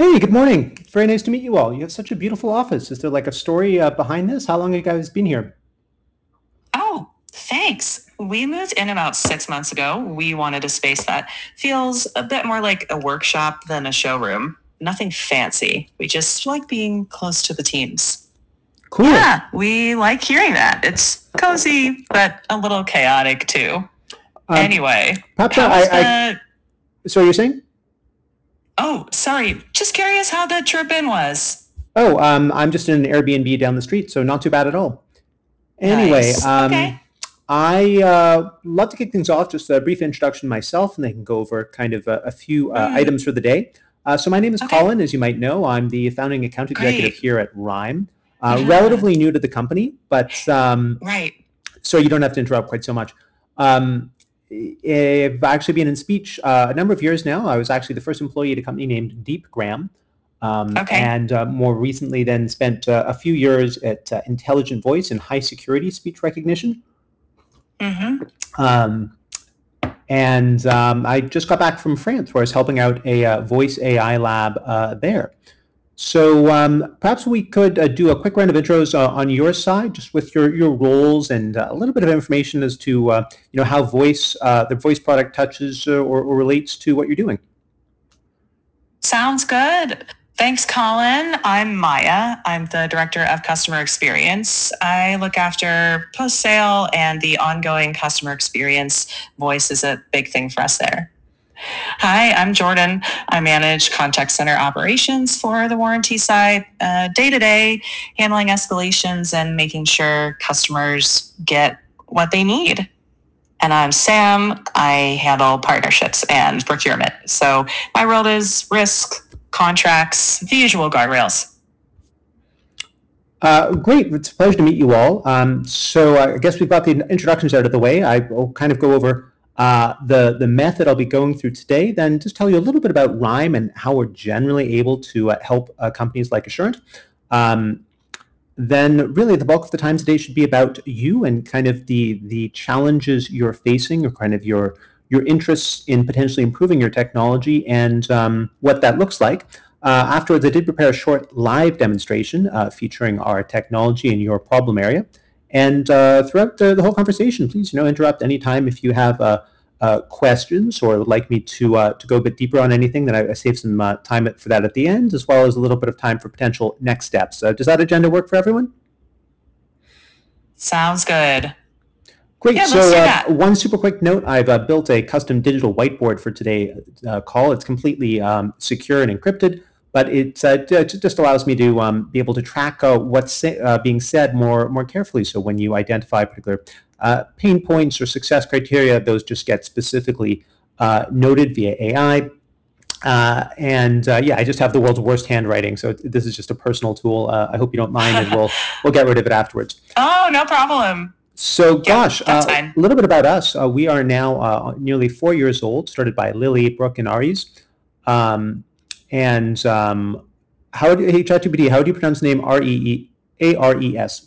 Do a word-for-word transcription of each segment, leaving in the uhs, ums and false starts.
Hey, good morning. It's very nice to meet you all. You have such a beautiful office. Is there like a story uh, behind this? How long have you guys been here? Oh, thanks. We moved in about six months ago. We wanted a space that feels a bit more like a workshop than a showroom. Nothing fancy. We just like being close to the teams. Cool. Yeah, we like hearing that. It's cozy, but a little chaotic too. Um, Anyway, Perhaps how I, was I, the. so you're saying? Oh, sorry. Just curious how the trip in was. Oh, um, I'm just in an Airbnb down the street, so not too bad at all. Anyway, Nice. Okay. um, I uh, love to kick things off. Just a brief introduction myself, and then can go over kind of a, a few uh, Mm, items for the day. Uh, so my name is okay. Colin, as you might know. I'm the founding account executive Great. here at Rhyme. Uh, relatively new to the company, but um, Right. so you don't have to interrupt quite so much. Um, I've actually been in speech uh, a number of years now. I was actually the first employee at a company named DeepGram, um, Okay. and uh, more recently then spent uh, a few years at uh, Intelligent Voice and high security speech recognition. Mm-hmm. Um, and um, I just got back from France where I was helping out a uh, voice A I lab uh, there. So um, perhaps we could uh, do a quick round of intros uh, on your side, just with your, your roles and uh, a little bit of information as to uh, you know how voice uh, the voice product touches uh, or, or relates to what you're doing. Sounds good. Thanks, Colin. I'm Maya. I'm the Director of Customer Experience. I look after post sale and the ongoing customer experience. Voice is a big thing for us there. Hi, I'm Jordan. I manage contact center operations for the warranty side, day to day, handling escalations and making sure customers get what they need. And I'm Sam. I handle partnerships and procurement. So my role is risk, contracts, the usual guardrails. Uh, great, it's a pleasure to meet you all. Um, so I guess we've got the introductions out of the way. I will kind of go over uh, the the method I'll be going through today, then just tell you a little bit about Rhyme and how we're generally able to uh, help uh, companies like Assurant. Um, then really the bulk of the time today should be about you and kind of the the challenges you're facing or kind of your your interests in potentially improving your technology and um, what that looks like. Uh, afterwards, I did prepare a short live demonstration uh, featuring our technology in your problem area. And uh, throughout the, the whole conversation, please, you know, interrupt anytime if you have uh, uh, questions or would like me to uh, to go a bit deeper on anything. Then I, I save some uh, time for that at the end, as well as a little bit of time for potential next steps. Uh, does that agenda work for everyone? Sounds good. Great. Yeah, let's So do uh, that. one super quick note: I've uh, built a custom digital whiteboard for today's uh, call. It's completely um, secure and encrypted, but it uh, just allows me to um, be able to track uh, what's say, uh, being said more more carefully. So when you identify particular uh, pain points or success criteria, those just get specifically uh, noted via A I. Uh, and uh, yeah, I just have the world's worst handwriting, so this is just a personal tool. Uh, I hope you don't mind, and we'll we'll get rid of it afterwards. Oh, no problem. So, Yep, gosh, that's uh, fine. a little bit about us. Uh, we are now uh, nearly four years old, started by Lily, Brooke, and Aries. Um, and um, how do, hey, ChatGPT, how do you pronounce the name R E E A R E S?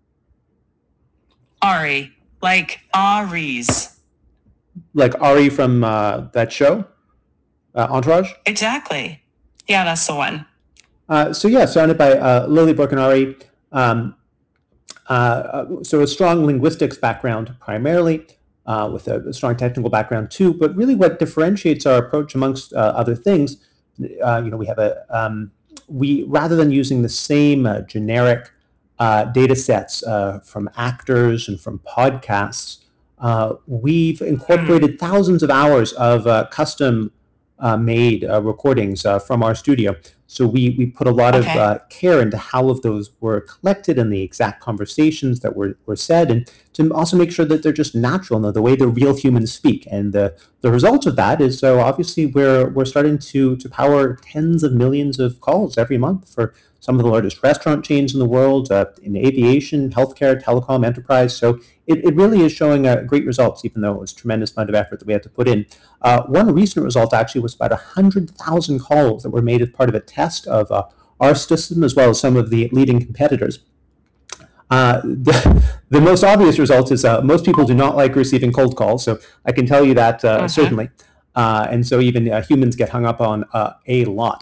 Ari, like Aries. Like Ari from uh, that show, uh, Entourage? Exactly. Yeah, that's the one. Uh, so, yeah, surrounded by uh, Lily, Brooke, and Ari. Um, uh, so, a strong linguistics background primarily. Uh, with a, a strong technical background too, but really what differentiates our approach amongst uh, other things, uh, you know, we have a um, we rather than using the same uh, generic uh, data sets uh, from actors and from podcasts, uh, we've Hmm. incorporated thousands of hours of uh, custom uh, made uh, recordings uh, from our studio. So we we put a lot of Okay. uh, care into how of those were collected and the exact conversations that were, were said, and to also make sure that they're just natural and the way the real humans speak. And the the result of that is so obviously we're we're starting to to power tens of millions of calls every month for some of the largest restaurant chains in the world, uh, in aviation, healthcare, telecom, enterprise. So it, it really is showing uh, great results, even though it was a tremendous amount of effort that we had to put in. Uh, one recent result actually was about one hundred thousand calls that were made as part of a test of uh, our system as well as some of the leading competitors. Uh, the, the most obvious result is uh, most people do not like receiving cold calls, so I can tell you that uh, Mm-hmm. certainly. Uh, and so even uh, humans get hung up on uh, a lot.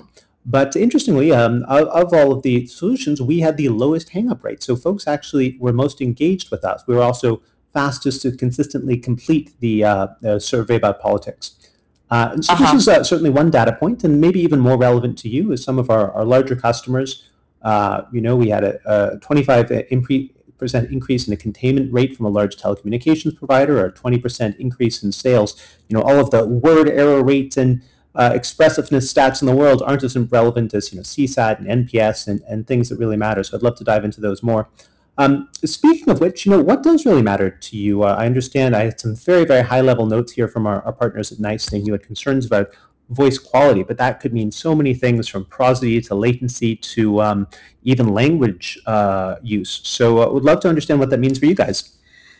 But interestingly, um, of, of all of the solutions, we had the lowest hang-up rate. So folks actually were most engaged with us. We were also fastest to consistently complete the, uh, the survey about politics. Uh, and so this Uh-huh. is uh, certainly one data point, and maybe even more relevant to you as some of our, our larger customers. Uh, you know, we had a, a twenty-five percent increase in the containment rate from a large telecommunications provider, or a twenty percent increase in sales. You know, all of the word error rates and uh, expressiveness stats in the world aren't as relevant as, you know, C SAT and N P S and, and things that really matter. So I'd love to dive into those more. Um, speaking of which, you know, what does really matter to you? Uh, I understand I had some very, very high level notes here from our, our partners at NICE saying you had concerns about voice quality, but that could mean so many things from prosody to latency to um, even language uh, use. So I uh, would love to understand what that means for you guys.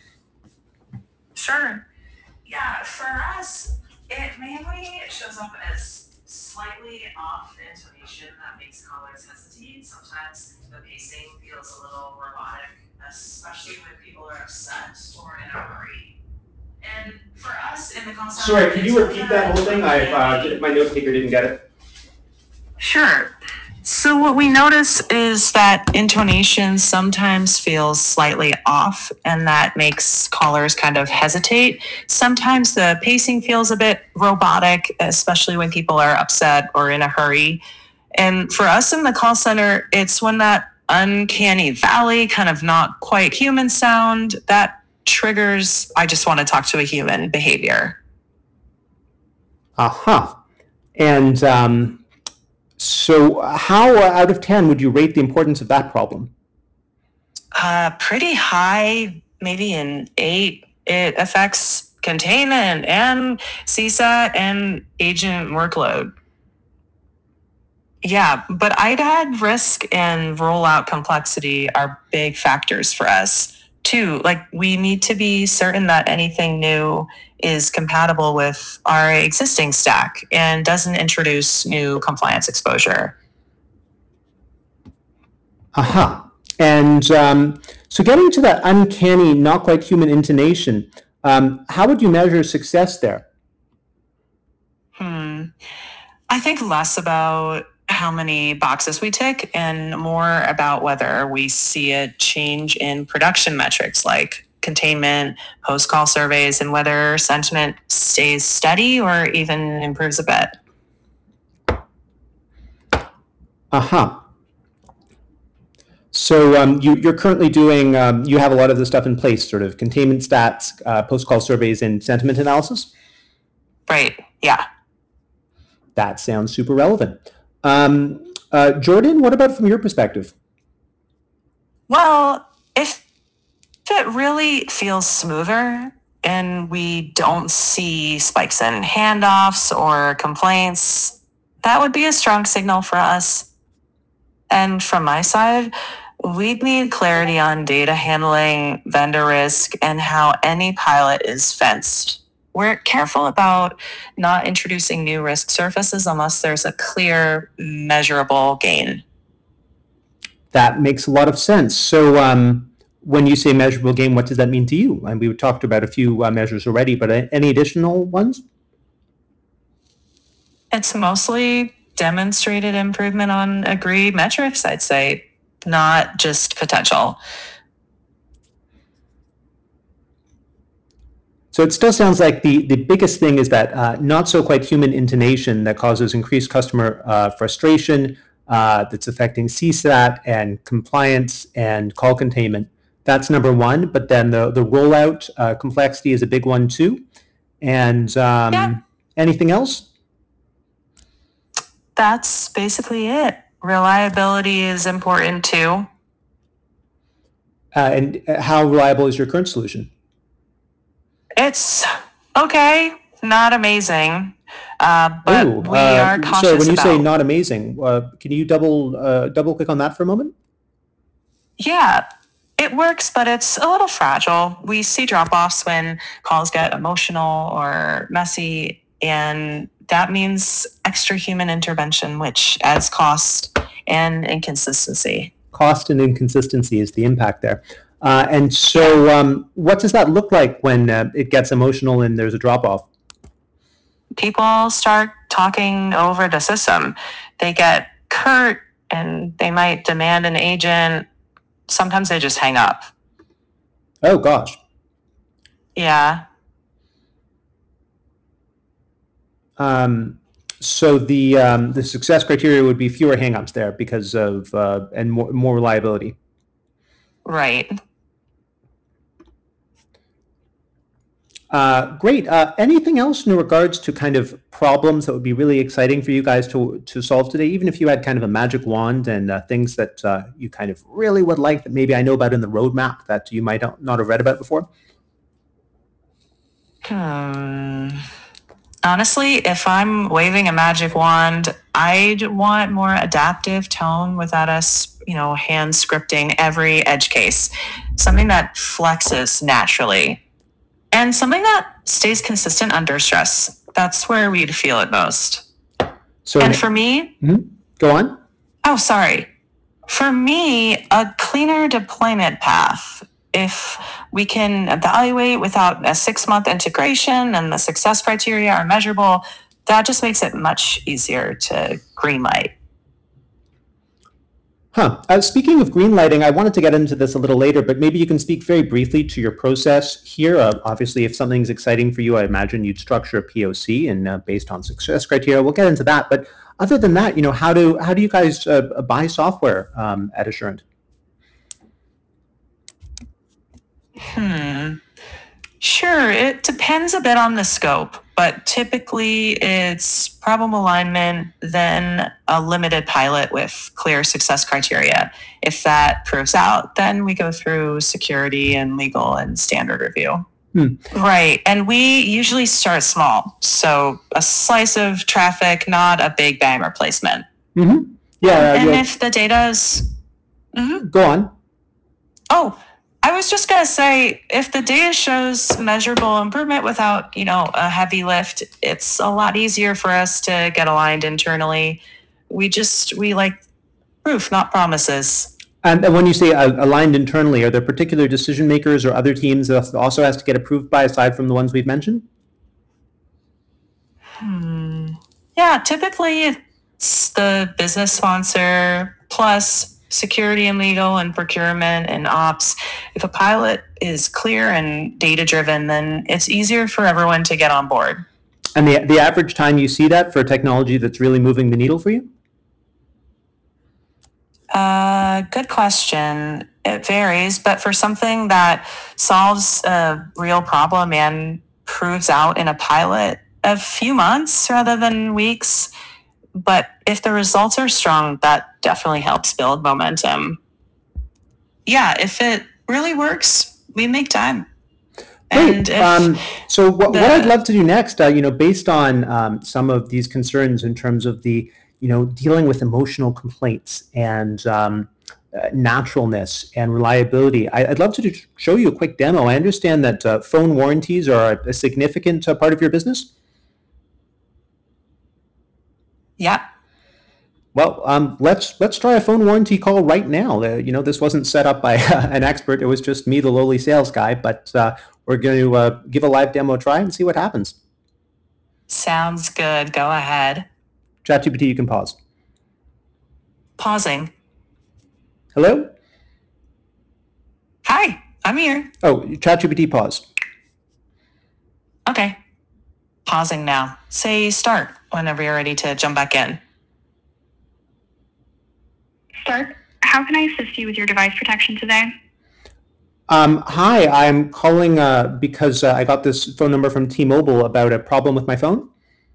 Sure. Yeah, for us, it mainly shows up as slightly off intonation that makes callers hesitate. Sometimes the pacing feels a little robotic, especially when people are upset or in a hurry. And for us in the call center, sorry, can you repeat that whole thing? I uh, my note taker didn't get it. Sure. So what we notice is that intonation sometimes feels slightly off, and that makes callers kind of hesitate. Sometimes the pacing feels a bit robotic, especially when people are upset or in a hurry. And for us in the call center, it's when that uncanny valley, kind of not quite human sound, that triggers, I just want to talk to a human behavior. Uh-huh. And um, so how uh, out of ten would you rate the importance of that problem? Uh, pretty high, maybe an eight. It affects containment and C SAT and agent workload. Yeah, but I'd add risk and rollout complexity are big factors for us too. Like, we need to be certain that anything new is compatible with our existing stack and doesn't introduce new compliance exposure. Aha. And um, so getting to that uncanny, not quite human intonation, um, how would you measure success there? Hmm. I think less about how many boxes we tick and more about whether we see a change in production metrics like containment, post call surveys, and whether sentiment stays steady or even improves a bit. Aha. So um, you, you're currently doing, um, you have a lot of the stuff in place, sort of containment stats, uh, post-call surveys, and sentiment analysis? Right. Yeah. That sounds super relevant. Um, uh, Jordan, what about from your perspective? Well, if it really feels smoother and we don't see spikes in handoffs or complaints, that would be a strong signal for us. And from my side, we need clarity on data handling, vendor risk, and how any pilot is fenced. We're careful about not introducing new risk surfaces unless there's a clear, measurable gain. That makes a lot of sense. So um, when you say measurable gain, what does that mean to you? And we talked about a few uh, measures already, but uh, any additional ones? It's mostly demonstrated improvement on agreed metrics, I'd say, not just potential. So it still sounds like the, the biggest thing is that uh, not so quite human intonation that causes increased customer uh, frustration, uh, that's affecting C SAT and compliance and call containment. That's number one. But then the, the rollout uh, complexity is a big one too. And Yeah, um, anything else? that's basically it. Reliability is important too. Uh, and how reliable is your current solution? It's okay, not amazing, uh, Oh, but we are uh, sorry. When cautious you say about. not amazing, uh, can you double uh, double click on that for a moment? Yeah, it works, but it's a little fragile. We see drop offs when calls get emotional or messy, and that means extra human intervention, which adds cost and inconsistency. Cost and inconsistency is the impact there. Uh, and so, yeah. um, what does that look like when uh, it gets emotional and there's a drop off? People start talking over the system. They get curt and they might demand an agent. Sometimes they just hang up. Oh, gosh. Yeah. Um, so the um, the success criteria would be fewer hangups there because of uh, and more more reliability. Right. Uh, great. Uh, anything else in regards to kind of problems that would be really exciting for you guys to to solve today? Even if you had kind of a magic wand and uh, things that uh, you kind of really would like that maybe I know about in the roadmap that you might not have read about before. Hmm. Honestly, if I'm waving a magic wand, I'd want more adaptive tone without us, you know, hand scripting every edge case. Something that flexes naturally and something that stays consistent under stress. That's where we'd feel it most. So, And an- for me, Mhm. Go on. oh, sorry. For me, a cleaner deployment path. If we can evaluate without a six month integration and the success criteria are measurable, that just makes it much easier to greenlight. Huh. Uh, speaking of green lighting, I wanted to get into this a little later, but maybe you can speak very briefly to your process here. Uh, obviously, if something's exciting for you, I imagine you'd structure a P O C and uh, based on success criteria. We'll get into that. But other than that, you know, how do how do you guys uh, buy software um, at Assurant? Hmm. Sure, it depends a bit on the scope, but typically it's problem alignment, then a limited pilot with clear success criteria. If that proves out, then we go through security and legal and standard review. Hmm. Right. And we usually start small. So a slice of traffic, not a big bang replacement. Mm-hmm. Yeah. Uh, And you'll- if the data is. Mhm. Go on. Oh, I was just going to say, if the data shows measurable improvement without, you know, a heavy lift, it's a lot easier for us to get aligned internally. We just, we like proof, not promises. And, and when you say uh, aligned internally, are there particular decision makers or other teams that also has to get approved by aside from the ones we've mentioned? Hmm. Yeah, typically it's the business sponsor plus security and legal and procurement and ops. If a pilot is clear and data driven, then it's easier for everyone to get on board. And the the average time you see that for a technology that's really moving the needle for you? Uh, good question. It varies, but for something that solves a real problem and proves out in a pilot, a few months rather than weeks. But if the results are strong, that definitely helps build momentum. Yeah, if it really works, we make time. And Great. if Um, so what, the what I'd love to do next, uh, you know, based on um, some of these concerns in terms of the, you know, dealing with emotional complaints and um, uh, naturalness and reliability, I, I'd love to do, show you a quick demo. I understand that uh, phone warranties are a, a significant uh, part of your business. yeah, Well, um, let's let's try a phone warranty call right now. Uh, you know, this wasn't set up by an expert; it was just me, the lowly sales guy. But uh, we're going to uh, give a live demo a try and see what happens. sounds good. Go ahead. ChatGPT, you can pause. Pausing. Hello? Hi, I'm here. Oh, ChatGPT, pause. Okay, pausing now. Say start whenever you're ready to jump back in. Start. How can I assist you with your device protection today? Um, hi, I'm calling uh, because uh, I got this phone number from T-Mobile about a problem with my phone.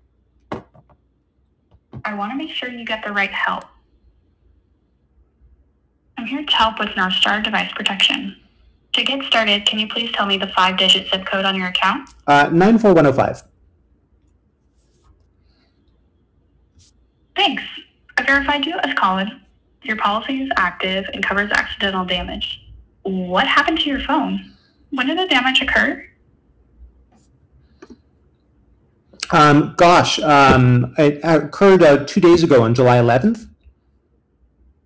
I want to make sure you get the right help. I'm here to help with North Star device protection. To get started, can you please tell me the five-digit zip code on your account? Uh, nine four one zero five. Thanks. I verified you as Colin. Your policy is active and covers accidental damage. What happened to your phone? When did the damage occur? Um, gosh, um, it occurred uh, two days ago on July eleventh.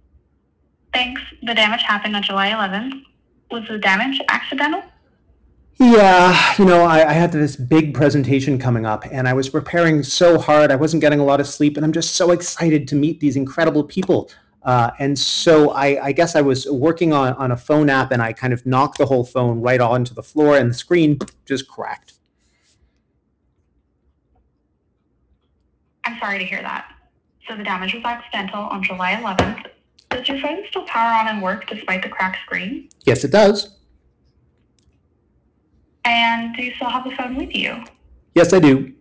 Thanks. The damage happened on July eleventh. Was the damage accidental? Yeah, you know, I, I had this big presentation coming up and I was preparing so hard. I wasn't getting a lot of sleep, and I'm just so excited to meet these incredible people. Uh, and so I, I guess I was working on, on a phone app and I kind of knocked the whole phone right onto the floor and the screen just cracked. I'm sorry to hear that. So the damage was accidental on July eleventh. Does your phone still power on and work despite the cracked screen? Yes, it does. And do you still have the phone with you? Yes, I do.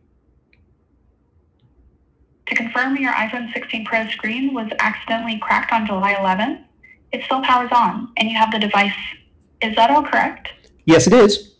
To confirm, your iPhone sixteen Pro screen was accidentally cracked on July eleventh. It still powers on, and you have the device. Is that all correct? Yes, it is.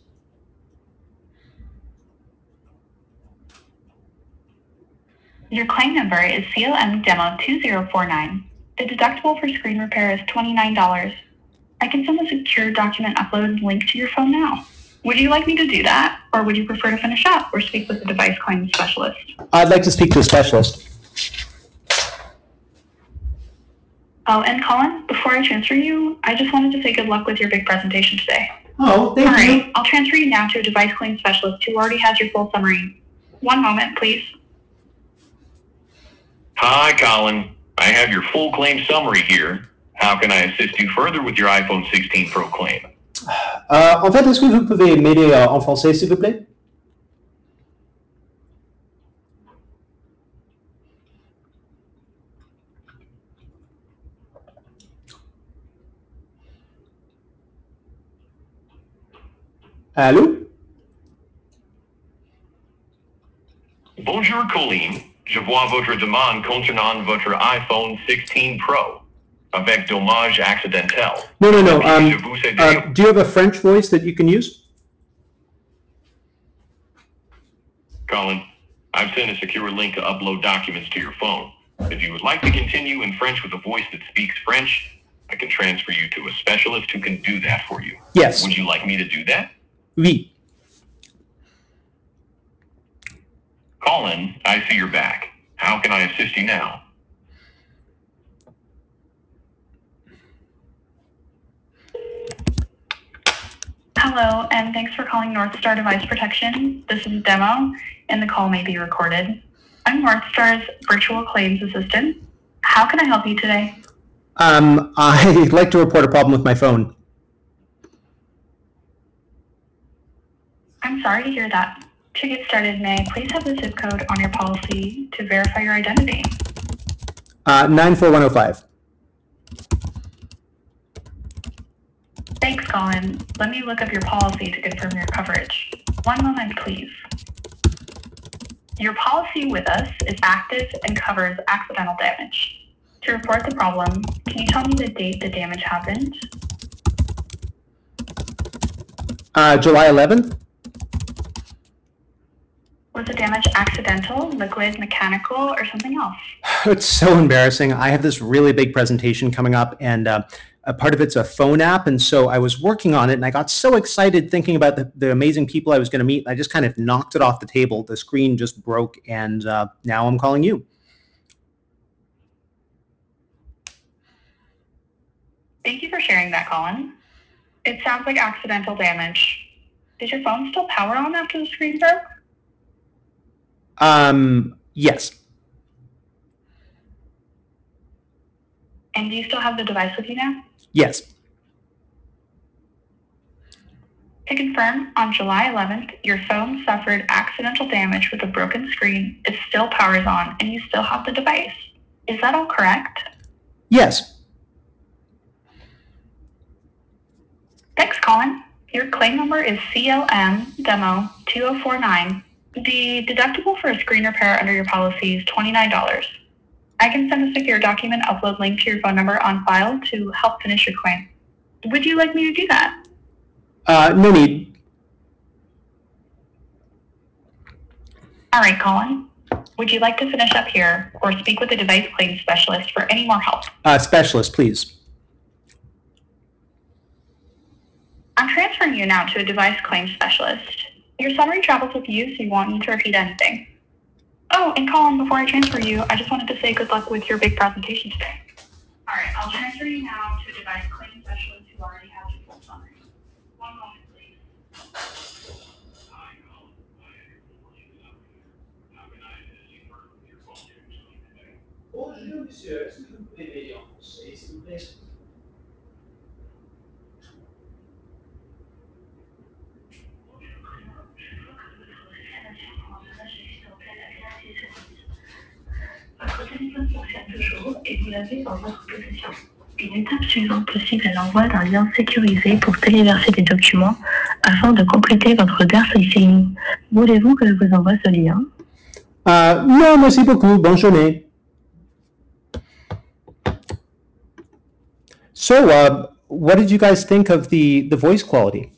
Your claim number is C L M Demo two zero four nine. The deductible for screen repair is twenty-nine dollars. I can send a secure document upload link to your phone now. Would you like me to do that, or would you prefer to finish up or speak with a device claims specialist? I'd like to speak to a specialist. Oh, and Colin, before I transfer you, I just wanted to say good luck with your big presentation today. Oh, thank All you. right, I'll transfer you now to a device claims specialist who already has your full summary. One moment, please. Hi, Colin. I have your full claim summary here. How can I assist you further with your iPhone sixteen Pro claim? Euh, en fait, est-ce que vous pouvez m'aider euh, en français, s'il vous plaît? Allô? Bonjour, Colin. Je vois votre demande concernant votre iPhone sixteen Pro. Avec dommage accidentel. No, no, no. Um, Je vous aider? uh, do you have a French voice that you can use? Colin, I've sent a secure link to upload documents to your phone. If you would like to continue in French with a voice that speaks French, I can transfer you to a specialist who can do that for you. Yes. Would you like me to do that? Oui. Colin, I see you're back. How can I assist you now? Hello, and thanks for calling Northstar Device Protection. This is a demo, and the call may be recorded. I'm Northstar's virtual claims assistant. How can I help you today? Um, I'd like to report a problem with my phone. I'm sorry to hear that. To get started, may I please have the zip code on your policy to verify your identity? Uh, nine four one oh five. Thanks, Colin. Let me look up your policy to confirm your coverage. One moment, please. Your policy with us is active and covers accidental damage. To report the problem, can you tell me the date the damage happened? Uh, July eleventh? Was the damage accidental, liquid, mechanical, or something else? It's so embarrassing. I have this really big presentation coming up, and uh, a part of it's a phone app. And so I was working on it, and I got so excited thinking about the, the amazing people I was going to meet. I just kind of knocked it off the table. The screen just broke, and uh, now I'm calling you. Thank you for sharing that, Colin. It sounds like accidental damage. Did your phone still power on after the screen broke? Um, yes. And do you still have the device with you now? Yes. To confirm, on July eleventh, your phone suffered accidental damage with a broken screen. It still powers on, and you still have the device. Is that all correct? Yes. Thanks, Colin. Your claim number is C L M Demo two zero four nine. The deductible for a screen repair under your policy is twenty-nine dollars. I can send a secure document upload link to your phone number on file to help finish your claim. Would you like me to do that? Uh, no need. All right, Colin. Would you like to finish up here or speak with a device claims specialist for any more help? Uh, specialist, please. I'm transferring you now to a device claims specialist. Your summary travels with you, so you won't need to repeat anything. Oh, and Colin, before I transfer you, I just wanted to say good luck with your big presentation today. All right, I'll transfer you now to a device claims specialist who already has your full summary. One moment, please. Bonjour monsieur, est-ce que vous pouvez m'aider en français, s'il vous plaît? Votre téléphone fonctionne toujours et vous l'avez en votre possession. Une étape suivante possible est l'envoi d'un lien sécurisé pour téléverser des documents afin de compléter votre Verifying. Voulez-vous que je vous envoie ce lien? Uh, non, merci beaucoup. Bonne journée. So, uh, what did you guys think of the, the voice quality?